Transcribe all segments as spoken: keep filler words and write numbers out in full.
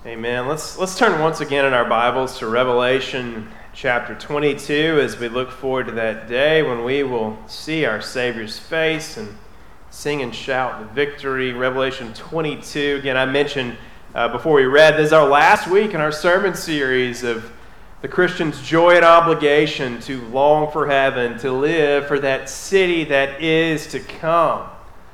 Amen. Let's let's turn once again in our Bibles to Revelation chapter twenty-two as we look forward to that day when we will see our Savior's face and sing and shout the victory. Revelation twenty-two. Again, I mentioned uh, before we read, this is our last week in our sermon series of the Christian's joy and obligation to long for heaven, to live for that city that is to come.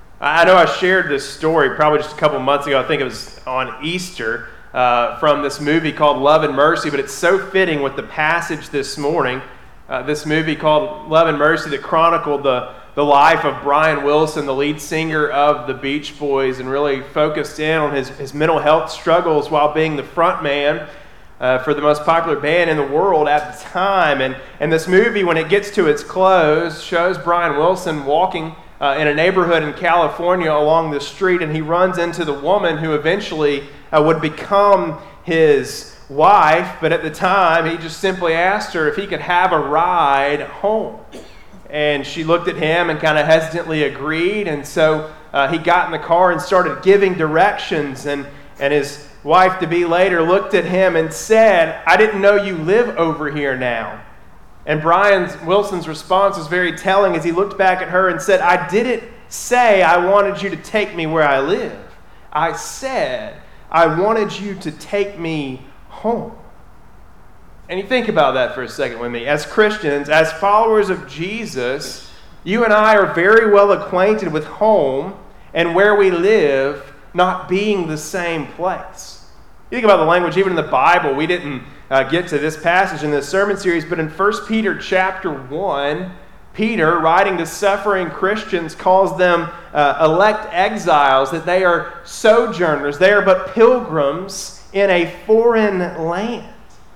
I know I shared this story probably just a couple months ago. I think it was on Easter. Uh, from this movie called Love and Mercy, but it's so fitting with the passage this morning. Uh, this movie called Love and Mercy that chronicled the, the life of Brian Wilson, the lead singer of the Beach Boys, and really focused in on his, his mental health struggles while being the front man uh, for the most popular band in the world at the time. And, and this movie, when it gets to its close, shows Brian Wilson walking uh, in a neighborhood in California along the street, and he runs into the woman who eventually Uh, would become his wife, but at the time he just simply asked her if he could have a ride home. And she looked at him and kind of hesitantly agreed, and so uh, he got in the car and started giving directions, and, and his wife-to-be later looked at him and said, "I didn't know you live over here now." And Brian Wilson's response was very telling as he looked back at her and said, "I didn't say I wanted you to take me where I live. I said I wanted you to take me home." And you think about that for a second with me. As Christians, as followers of Jesus, you and I are very well acquainted with home and where we live not being the same place. You think about the language, even in the Bible, we didn't uh, get to this passage in this sermon series, but in First Peter chapter one, Peter, writing to suffering Christians, calls them uh, elect exiles, that they are sojourners. They are but pilgrims in a foreign land.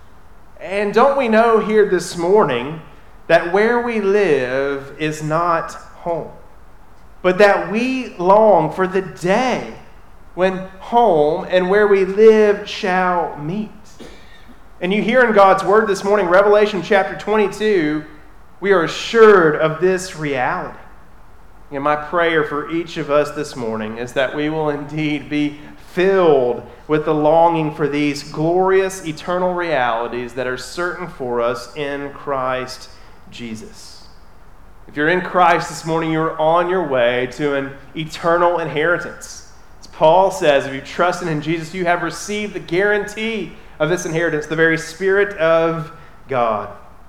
And don't we know here this morning that where we live is not home, but that we long for the day when home and where we live shall meet. And you hear in God's Word this morning, Revelation chapter twenty-two, we are assured of this reality. And my prayer for each of us this morning is that we will indeed be filled with the longing for these glorious eternal realities that are certain for us in Christ Jesus. If you're in Christ this morning, you're on your way to an eternal inheritance. As Paul says, if you trust in Jesus, you have received the guarantee of this inheritance, the very Spirit of God.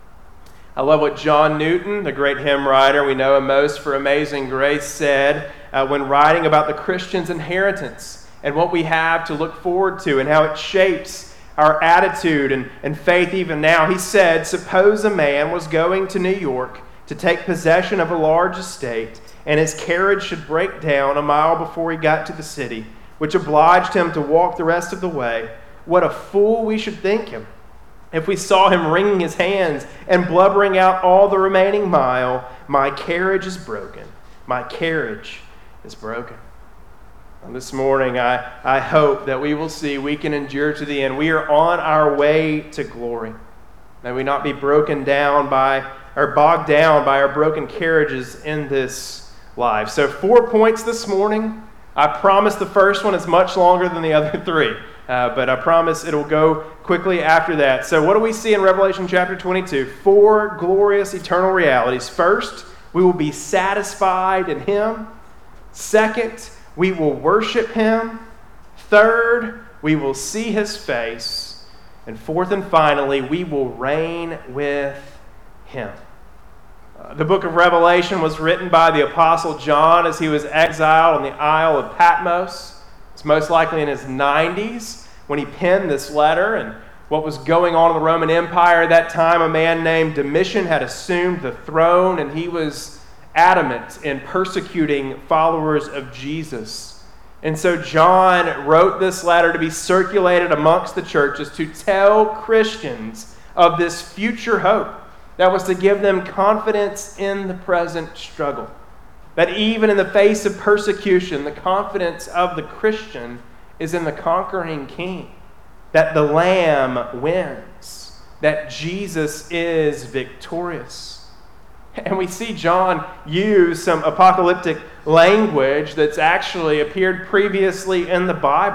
I love what John Newton, the great hymn writer we know him most for Amazing Grace, said uh, when writing about the Christian's inheritance and what we have to look forward to and how it shapes our attitude and, and faith even now. He said, "Suppose a man was going to New York to take possession of a large estate, and his carriage should break down a mile before he got to the city, which obliged him to walk the rest of the way. What a fool we should think him if we saw him wringing his hands and blubbering out all the remaining mile, 'My carriage is broken, my carriage is broken.'" And this morning, I, I hope that we will see we can endure to the end. We are on our way to glory. May we not be broken down by, or bogged down by our broken carriages in this life. So four points this morning. I promise the first one is much longer than the other three. Uh, but I promise it'll go quickly after that. So what do we see in Revelation chapter twenty-two? Four glorious eternal realities. First, we will be satisfied in Him. Second, we will worship Him. Third, we will see His face. And fourth and finally, we will reign with Him. Uh, the book of Revelation was written by the Apostle John as he was exiled on the Isle of Patmos. It's most likely in his nineties when he penned this letter. And what was going on in the Roman Empire at that time, a man named Domitian had assumed the throne, and he was adamant in persecuting followers of Jesus. And so John wrote this letter to be circulated amongst the churches to tell Christians of this future hope that was to give them confidence in the present struggle. That even in the face of persecution, the confidence of the Christian is in the conquering King. That the Lamb wins. That Jesus is victorious. And we see John use some apocalyptic language that's actually appeared previously in the Bible.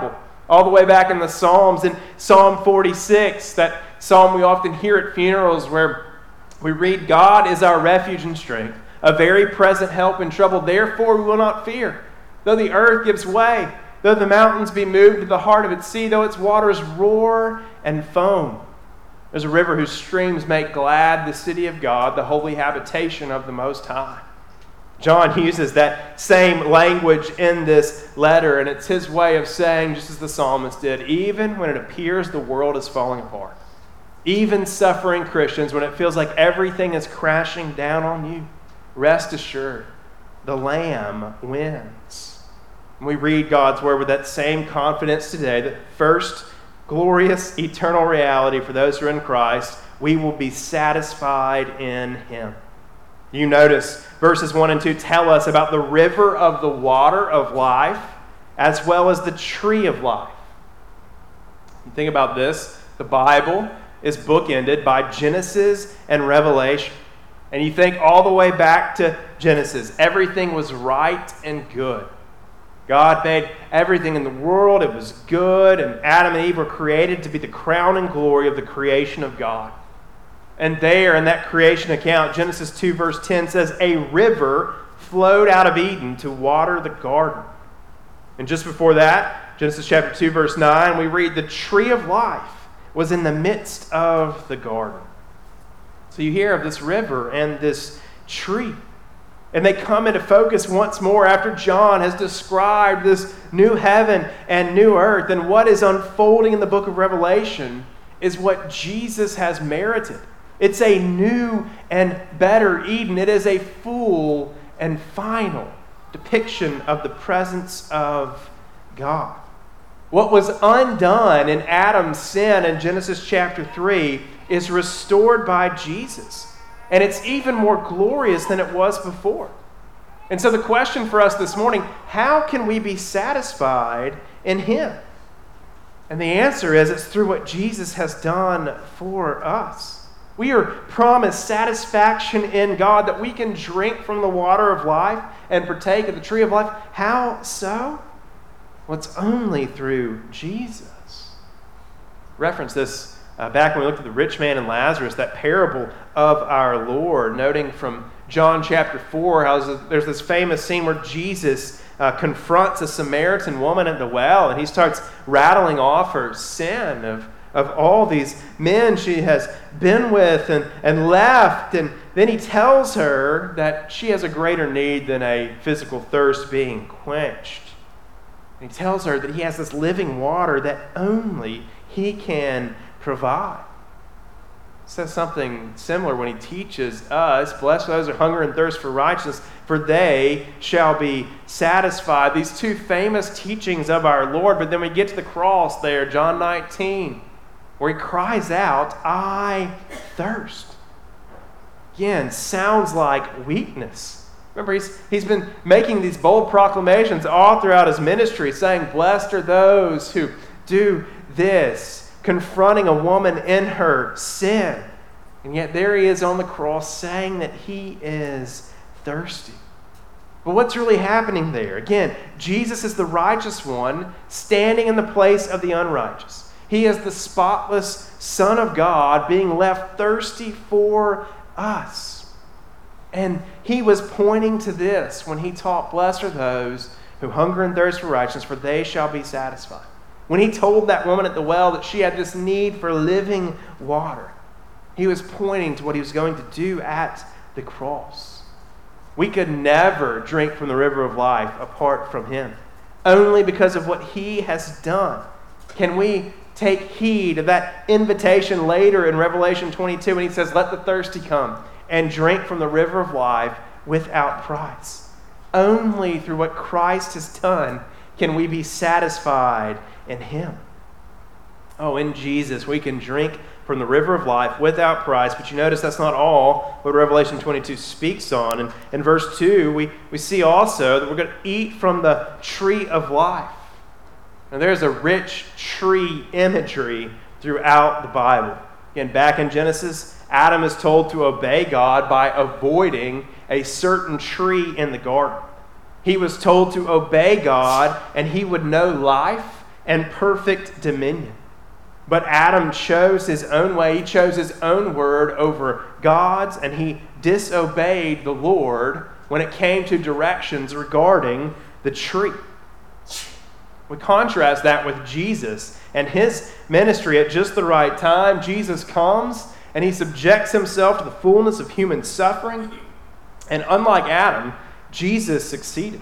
all the way back in the Psalms, in Psalm forty-six, that psalm we often hear at funerals where we read, God is our refuge and strength, a very present help in trouble. Therefore we will not fear. Though the earth gives way, though the mountains be moved to the heart of its sea, though its waters roar and foam. There's a river whose streams make glad the city of God, the holy habitation of the Most High. John uses that same language in this letter, and it's his way of saying, just as the psalmist did, even when it appears the world is falling apart, even suffering Christians, when it feels like everything is crashing down on you, rest assured, the Lamb wins. And we read God's word with that same confidence today, that first glorious eternal reality for those who are in Christ, we will be satisfied in Him. You notice verses one and two tell us about the river of the water of life as well as the tree of life. You think about this, the Bible is bookended by Genesis and Revelation. And you think all the way back to Genesis, everything was right and good. God made everything in the world, it was good, and Adam and Eve were created to be the crowning glory of the creation of God. And there in that creation account, Genesis two verse ten says, a river flowed out of Eden to water the garden. And just before that, Genesis chapter two verse nine, we read the tree of life was in the midst of the garden. So you hear of this river and this tree. And they come into focus once more after John has described this new heaven and new earth. And what is unfolding in the book of Revelation is what Jesus has merited. It's a new and better Eden. It is a full and final depiction of the presence of God. What was undone in Adam's sin in Genesis chapter three is restored by Jesus. And it's even more glorious than it was before. And so the question for us this morning, how can we be satisfied in Him? And the answer is it's through what Jesus has done for us. We are promised satisfaction in God, that we can drink from the water of life and partake of the tree of life. How so? Well, it's only through Jesus. Reference this Uh, back when we looked at the rich man and Lazarus, that parable of our Lord, noting from John chapter four, how there's this famous scene where Jesus uh, confronts a Samaritan woman at the well, and he starts rattling off her sin of, of all these men she has been with and, and left, and then he tells her that she has a greater need than a physical thirst being quenched. And he tells her that he has this living water that only he can provide. He says something similar when he teaches us, blessed are those who hunger and thirst for righteousness, for they shall be satisfied. These two famous teachings of our Lord, but then we get to the cross there, John nineteen, where he cries out, I thirst. Again, sounds like weakness. Remember, he's, he's been making these bold proclamations all throughout his ministry, saying, blessed are those who do this, confronting a woman in her sin. And yet there he is on the cross saying that he is thirsty. But what's really happening there? Again, Jesus is the righteous one standing in the place of the unrighteous. He is the spotless Son of God being left thirsty for us. And he was pointing to this when he taught, blessed are those who hunger and thirst for righteousness, for they shall be satisfied. When he told that woman at the well that she had this need for living water, he was pointing to what he was going to do at the cross. We could never drink from the river of life apart from him. Only because of what he has done can we take heed of that invitation later in Revelation twenty-two when he says, let the thirsty come and drink from the river of life without price. Only through what Christ has done can we be satisfied in him. Oh, in Jesus, we can drink from the river of life without price. But you notice that's not all what Revelation twenty-two speaks on. And in verse two, we, we see also that we're going to eat from the tree of life. Now, there's a rich tree imagery throughout the Bible. Again, back in Genesis, Adam is told to obey God by avoiding a certain tree in the garden. He was told to obey God, and he would know life and perfect dominion. But Adam chose his own way. He chose his own word over God's, and he disobeyed the Lord when it came to directions regarding the tree. We contrast that with Jesus and his ministry at just the right time. Jesus comes and he subjects himself to the fullness of human suffering. And unlike Adam, Jesus succeeded.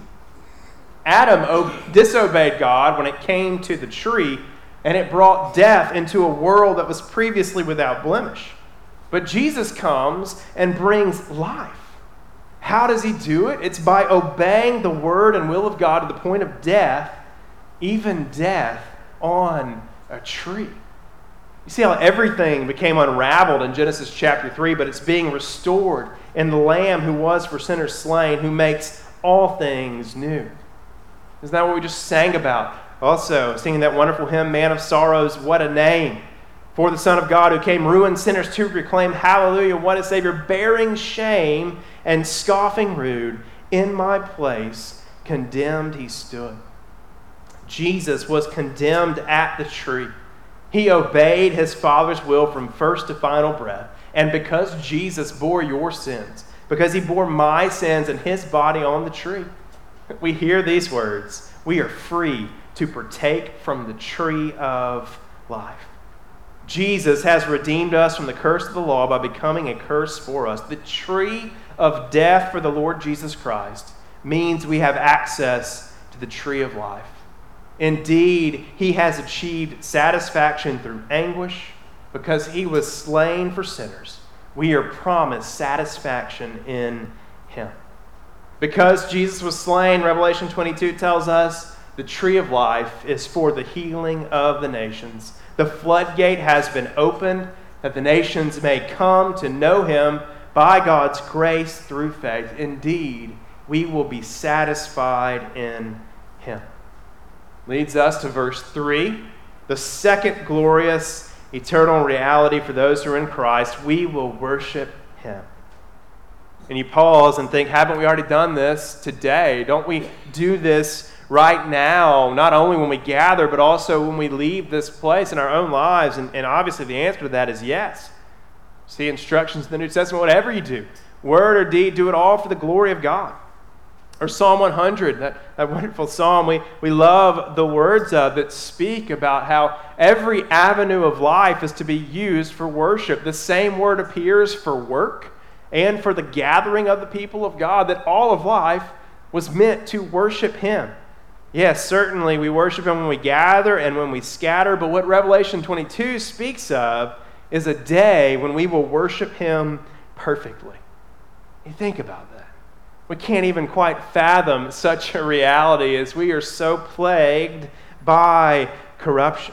Adam disobeyed God when it came to the tree, and it brought death into a world that was previously without blemish. But Jesus comes and brings life. How does he do it? It's by obeying the word and will of God to the point of death, even death on a tree. You see how everything became unraveled in Genesis chapter three, but it's being restored in the Lamb who was for sinners slain, who makes all things new. Isn't that what we just sang about? Also, singing that wonderful hymn, Man of Sorrows, what a name. For the Son of God who came ruined sinners to proclaim, hallelujah, what a Savior, bearing shame and scoffing rude, in my place condemned he stood. Jesus was condemned at the tree. He obeyed his Father's will from first to final breath. And because Jesus bore your sins, because he bore my sins in his body on the tree, we hear these words. We are free to partake from the tree of life. Jesus has redeemed us from the curse of the law by becoming a curse for us. The tree of death for the Lord Jesus Christ means we have access to the tree of life. Indeed, he has achieved satisfaction through anguish because he was slain for sinners. We are promised satisfaction in him. Because Jesus was slain, Revelation twenty-two tells us the tree of life is for the healing of the nations. The floodgate has been opened that the nations may come to know him by God's grace through faith. Indeed, we will be satisfied in him. Leads us to verse three. The second glorious eternal reality for those who are in Christ, we will worship him. And you pause and think, haven't we already done this today? Don't we do this right now, not only when we gather, but also when we leave this place in our own lives? And, and obviously the answer to that is yes. See instructions in the New Testament, whatever you do, word or deed, do it all for the glory of God. Or Psalm one hundred, that, that wonderful psalm we, we love the words of that speak about how every avenue of life is to be used for worship. The same word appears for work and for the gathering of the people of God, that all of life was meant to worship him. Yes, certainly we worship him when we gather and when we scatter, but what Revelation twenty-two speaks of is a day when we will worship him perfectly. You think about that. We can't even quite fathom such a reality as we are so plagued by corruption.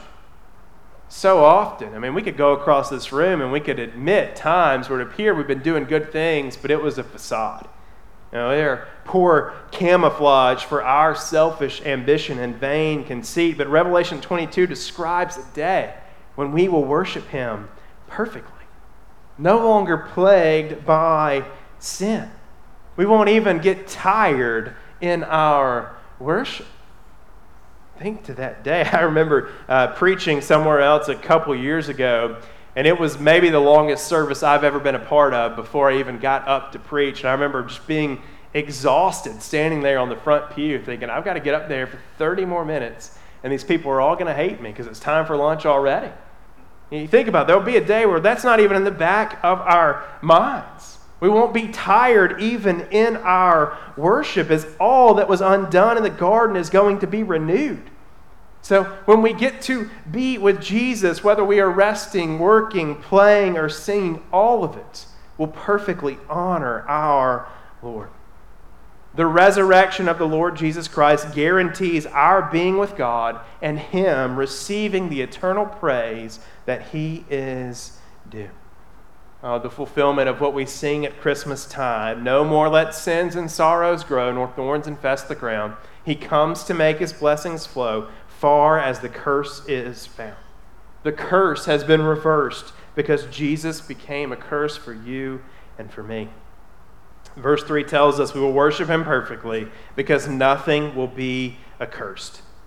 So often, I mean, we could go across this room and we could admit times where it appeared we've been doing good things, but it was a facade. You know, they're poor camouflage for our selfish ambition and vain conceit. But Revelation twenty-two describes a day when we will worship him perfectly, no longer plagued by sin. We won't even get tired in our worship. Think to that day. I remember uh, preaching somewhere else a couple years ago, and it was maybe the longest service I've ever been a part of before I even got up to preach. And I remember just being exhausted, standing there on the front pew thinking, I've got to get up there for thirty more minutes, and these people are all going to hate me because it's time for lunch already. And you think about it, there'll be a day where that's not even in the back of our minds. We won't be tired even in our worship, as all that was undone in the garden is going to be renewed. So when we get to be with Jesus, whether we are resting, working, playing, or singing, all of it will perfectly honor our Lord. The resurrection of the Lord Jesus Christ guarantees our being with God and him receiving the eternal praise that he is due. Uh, the fulfillment of what we sing at Christmas time. No more let sins and sorrows grow, nor thorns infest the ground. He comes to make his blessings flow, far as the curse is found. The curse has been reversed because Jesus became a curse for you and for me. Verse three tells us we will worship him perfectly because nothing will be accursed.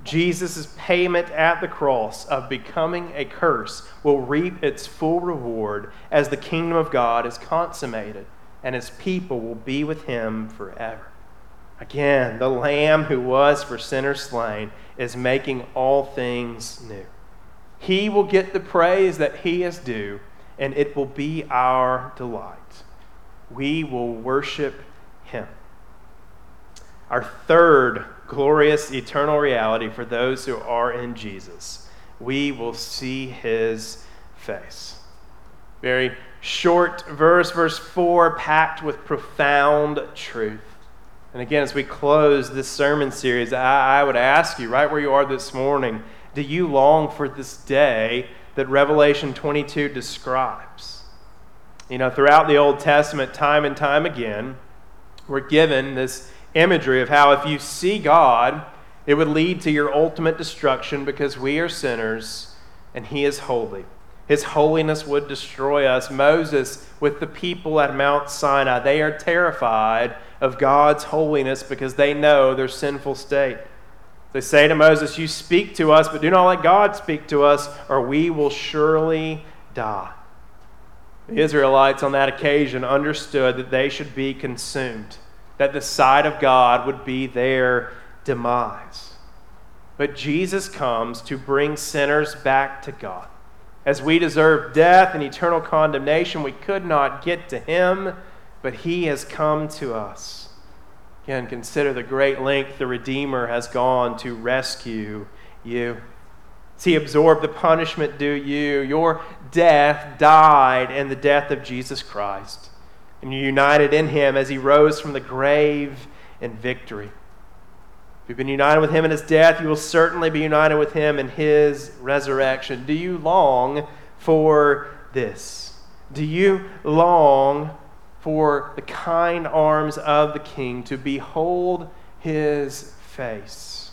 Jesus' payment at the cross of becoming a curse will reap its full reward as the kingdom of God is consummated and his people will be with him forever. Again, the Lamb who was for sinners slain is making all things new. He will get the praise that he is due, and it will be our delight. We will worship him. Our third glorious eternal reality for those who are in Jesus: we will see his face. Very short verse, verse four, packed with profound truth. And again, as we close this sermon series, I, I would ask you, right where you are this morning, do you long for this day that Revelation twenty-two describes? You know, throughout the Old Testament, time and time again, we're given this imagery of how if you see God, it would lead to your ultimate destruction because we are sinners and he is holy. His holiness would destroy us. Moses, with the people at Mount Sinai, they are terrified of God's holiness because they know their sinful state. They say to Moses, "You speak to us, but do not let God speak to us, or we will surely die." The Israelites on that occasion understood that they should be consumed, that the sight of God would be their demise. But Jesus comes to bring sinners back to God. As we deserve death and eternal condemnation, we could not get to him, but he has come to us. Again, consider the great length the Redeemer has gone to rescue you. As he absorbed the punishment due you, your death died in the death of Jesus Christ. And you're united in him as he rose from the grave in victory. If you've been united with him in his death, you will certainly be united with him in his resurrection. Do you long for this? Do you long for the kind arms of the King to behold his face?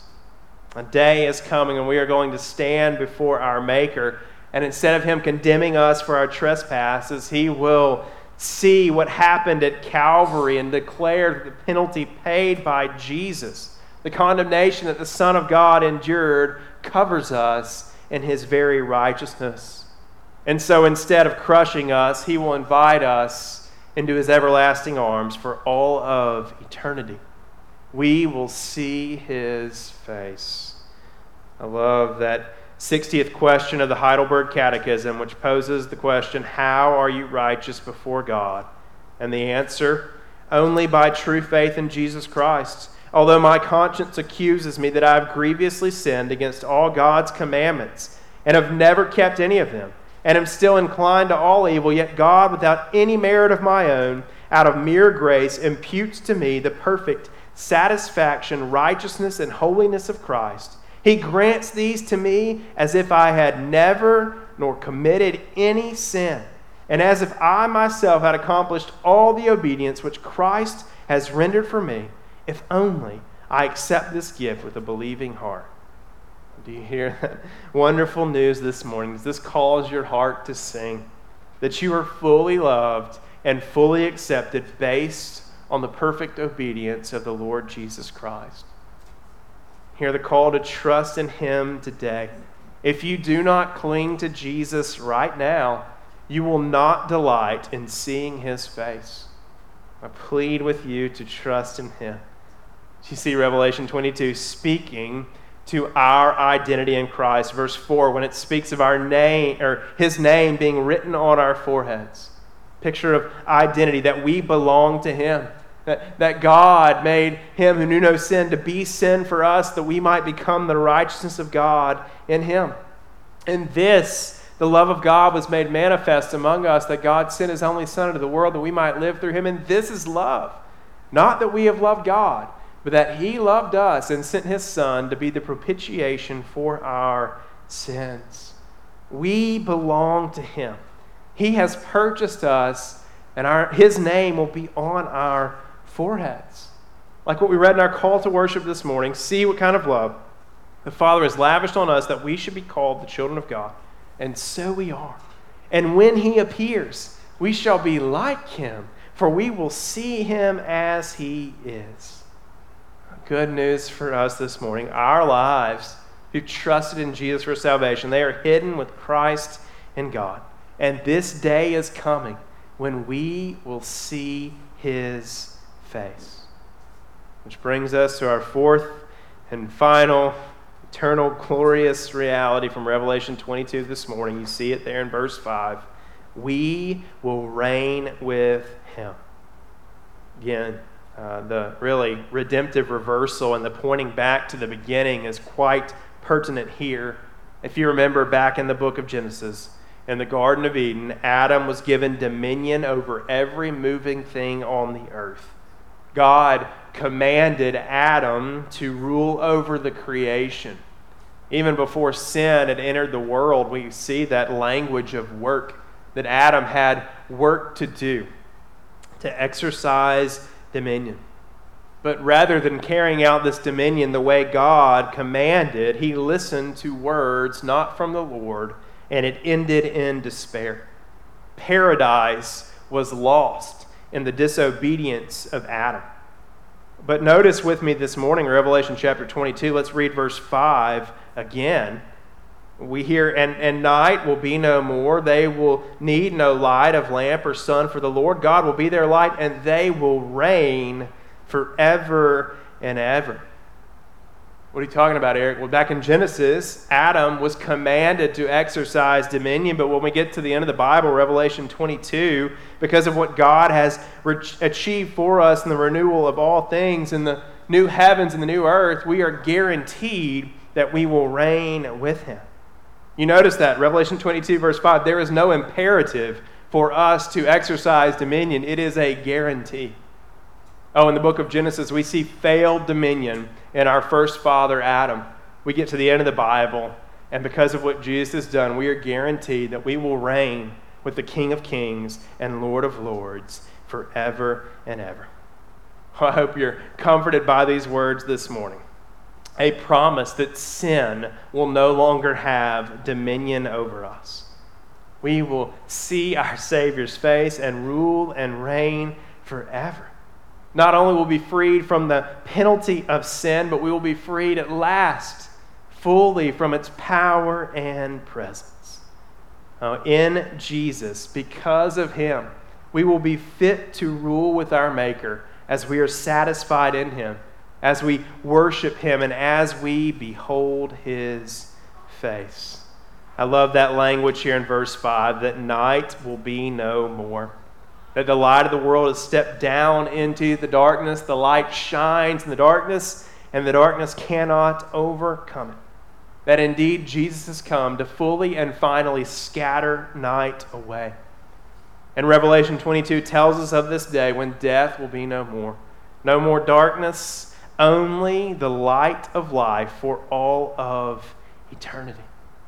A day is coming and we are going to stand before our Maker, and instead of him condemning us for our trespasses, he will see what happened at Calvary and declare the penalty paid by Jesus, the condemnation that the Son of God endured, covers us in his very righteousness. And so instead of crushing us, he will invite us into his everlasting arms for all of eternity. We will see his face. I love that sixtieth question of the Heidelberg Catechism, which poses the question, how are you righteous before God? And the answer, only by true faith in Jesus Christ. Although my conscience accuses me that I have grievously sinned against all God's commandments and have never kept any of them, and am still inclined to all evil, yet God, without any merit of my own, out of mere grace, imputes to me the perfect satisfaction, righteousness, and holiness of Christ. He grants these to me as if I had never nor committed any sin, and as if I myself had accomplished all the obedience which Christ has rendered for me, if only I accept this gift with a believing heart. Do you hear that wonderful news this morning? Does this cause your heart to sing? That you are fully loved and fully accepted based on the perfect obedience of the Lord Jesus Christ. Hear the call to trust in him today. If you do not cling to Jesus right now, you will not delight in seeing his face. I plead with you to trust in him. You see Revelation twenty-two speaking to our identity in Christ. Verse four, when it speaks of our name, or his name being written on our foreheads. Picture of identity, that we belong to him. That, that God made him who knew no sin to be sin for us, that we might become the righteousness of God in him. And this, the love of God was made manifest among us, that God sent his only Son into the world that we might live through him. And this is love. Not that we have loved God, but that he loved us and sent his Son to be the propitiation for our sins. We belong to him. He has purchased us, and our, his name will be on our foreheads. Like what we read in our call to worship this morning, see what kind of love the Father has lavished on us that we should be called the children of God. And so we are. And when he appears, we shall be like him, for we will see him as he is. Good news for us this morning. Our lives who trusted in Jesus for salvation. They are hidden with Christ in God. And this day is coming when we will see his face. Which brings us to our fourth and final eternal glorious reality from Revelation twenty-two this morning. You see it there in verse five. We will reign with him. Again, uh, the really redemptive reversal and the pointing back to the beginning is quite pertinent here. If you remember back in the book of Genesis, in the Garden of Eden, Adam was given dominion over every moving thing on the earth. God commanded Adam to rule over the creation. Even before sin had entered the world, we see that language of work, that Adam had work to do, to exercise dominion. But rather than carrying out this dominion the way God commanded, he listened to words not from the Lord, and it ended in despair. Paradise was lost in the disobedience of Adam. But notice with me this morning, Revelation chapter twenty-two, let's read verse five again. We hear, and, and night will be no more. They will need no light of lamp or sun, for the Lord God will be their light, and they will reign forever and ever. What are you talking about, Eric? Well, back in Genesis, Adam was commanded to exercise dominion, but when we get to the end of the Bible, Revelation twenty-two, because of what God has re- achieved for us in the renewal of all things, in the new heavens and the new earth, we are guaranteed that we will reign with him. You notice that, Revelation twenty-two, verse five, there is no imperative for us to exercise dominion. It is a guarantee. Oh, in the book of Genesis, we see failed dominion in our first father, Adam. We get to the end of the Bible, and because of what Jesus has done, we are guaranteed that we will reign with the King of Kings and Lord of Lords forever and ever. I hope you're comforted by these words this morning. A promise that sin will no longer have dominion over us. We will see our Savior's face and rule and reign forever. Not only will we be freed from the penalty of sin, but we will be freed at last fully from its power and presence. Uh, in Jesus, because of him, we will be fit to rule with our Maker as we are satisfied in him, as we worship him, and as we behold his face. I love that language here in verse five, that night will be no more. That the light of the world has stepped down into the darkness. The light shines in the darkness, and the darkness cannot overcome it. That indeed Jesus has come to fully and finally scatter night away. And Revelation twenty-two tells us of this day when death will be no more. No more darkness, only the light of life for all of eternity.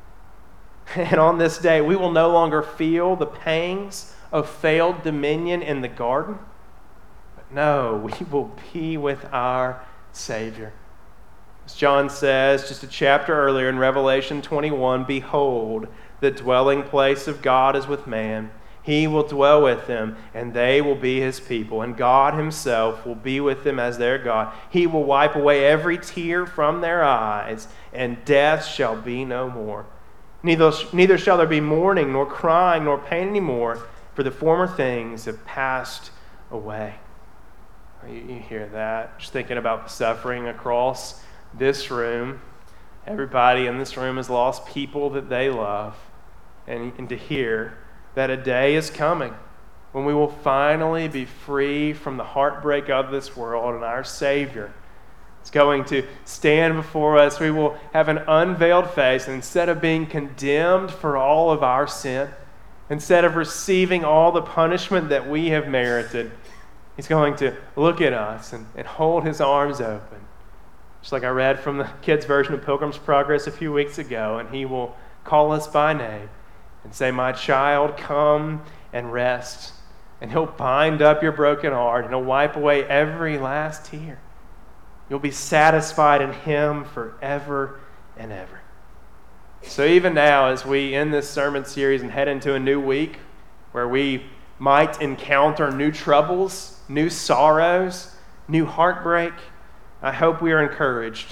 And on this day, we will no longer feel the pangs of failed dominion in the garden. But no, we will be with our Savior. As John says just a chapter earlier in Revelation twenty-one, behold, the dwelling place of God is with man. He will dwell with them, and they will be his people. And God himself will be with them as their God. He will wipe away every tear from their eyes, and death shall be no more. Neither, neither shall there be mourning, nor crying, nor pain anymore, for the former things have passed away. You, you hear that? Just thinking about the suffering across this room. Everybody in this room has lost people that they love. And, and to hear that a day is coming when we will finally be free from the heartbreak of this world, and our Savior is going to stand before us. We will have an unveiled face, and instead of being condemned for all of our sin, instead of receiving all the punishment that we have merited, he's going to look at us and, and hold his arms open. Just like I read from the kids' version of Pilgrim's Progress a few weeks ago, and he will call us by name and say, "My child, come and rest." And he'll bind up your broken heart, and he'll wipe away every last tear. You'll be satisfied in him forever and ever. So even now, as we end this sermon series and head into a new week where we might encounter new troubles, new sorrows, new heartbreak, I hope we are encouraged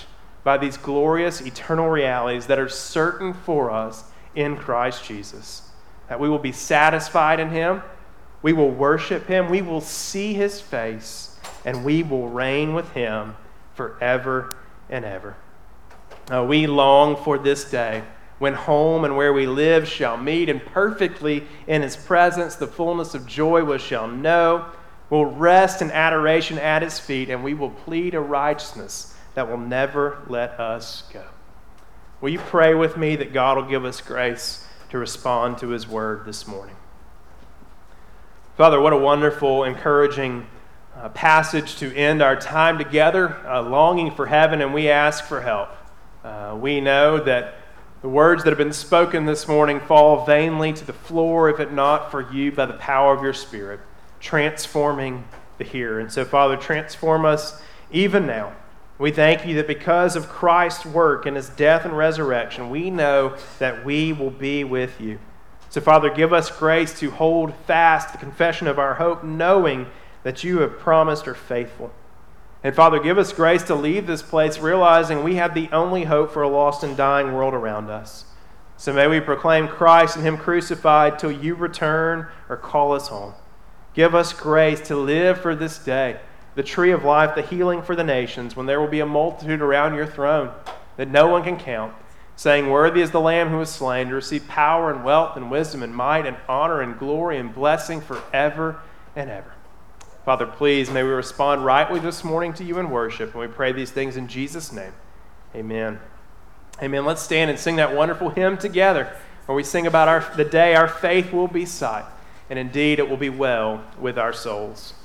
by these glorious eternal realities that are certain for us in Christ Jesus. That we will be satisfied in Him, we will worship Him, we will see His face, and we will reign with Him forever and ever. Uh, we long for this day when home and where we live shall meet, and perfectly in His presence the fullness of joy we shall know. We'll rest in adoration at His feet, and we will plead a righteousness that will never let us go. Will you pray with me that God will give us grace to respond to His word this morning? Father, what a wonderful, encouraging uh, passage to end our time together, uh, longing for heaven, and we ask for help. Uh, we know that the words that have been spoken this morning fall vainly to the floor if it not for you by the power of your Spirit, transforming the hearer. And so, Father, transform us even now. We thank you that because of Christ's work and His death and resurrection, we know that we will be with you. So, Father, give us grace to hold fast the confession of our hope, knowing that you have promised are faithful. And, Father, give us grace to leave this place realizing we have the only hope for a lost and dying world around us. So may we proclaim Christ and Him crucified till you return or call us home. Give us grace to live for this day, the tree of life, the healing for the nations, when there will be a multitude around your throne that no one can count, saying, "Worthy is the Lamb who was slain to receive power and wealth and wisdom and might and honor and glory and blessing forever and ever." Father, please, may we respond rightly this morning to you in worship, and we pray these things in Jesus' name. Amen. Amen. Let's stand and sing that wonderful hymn together, where we sing about our, the day our faith will be sight. And indeed, it will be well with our souls.